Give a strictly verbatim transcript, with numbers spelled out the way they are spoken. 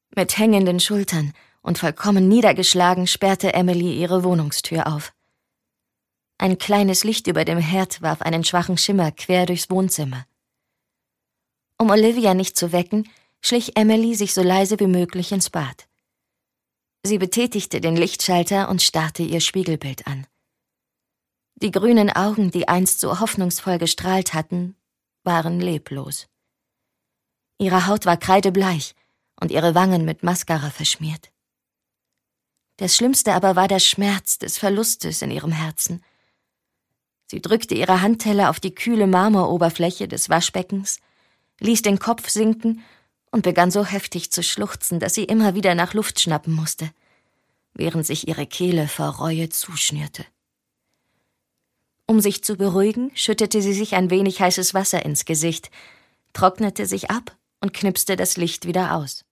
Mit hängenden Schultern und vollkommen niedergeschlagen sperrte Emily ihre Wohnungstür auf. Ein kleines Licht über dem Herd warf einen schwachen Schimmer quer durchs Wohnzimmer. Um Olivia nicht zu wecken, schlich Emily sich so leise wie möglich ins Bad. Sie betätigte den Lichtschalter und starrte ihr Spiegelbild an. Die grünen Augen, die einst so hoffnungsvoll gestrahlt hatten, waren leblos. Ihre Haut war kreidebleich und ihre Wangen mit Mascara verschmiert. Das Schlimmste aber war der Schmerz des Verlustes in ihrem Herzen. Sie drückte ihre Handteller auf die kühle Marmoroberfläche des Waschbeckens, ließ den Kopf sinken und begann so heftig zu schluchzen, dass sie immer wieder nach Luft schnappen musste, während sich ihre Kehle vor Reue zuschnürte. Um sich zu beruhigen, schüttete sie sich ein wenig heißes Wasser ins Gesicht, trocknete sich ab und knipste das Licht wieder aus.